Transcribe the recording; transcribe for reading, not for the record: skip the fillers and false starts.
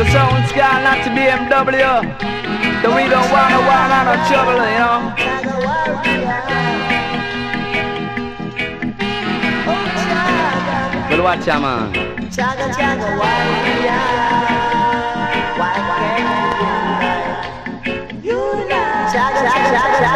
the sound sky, not to BMW. So we don't wanna want out of trouble, you know. But watch out, man. Chaga,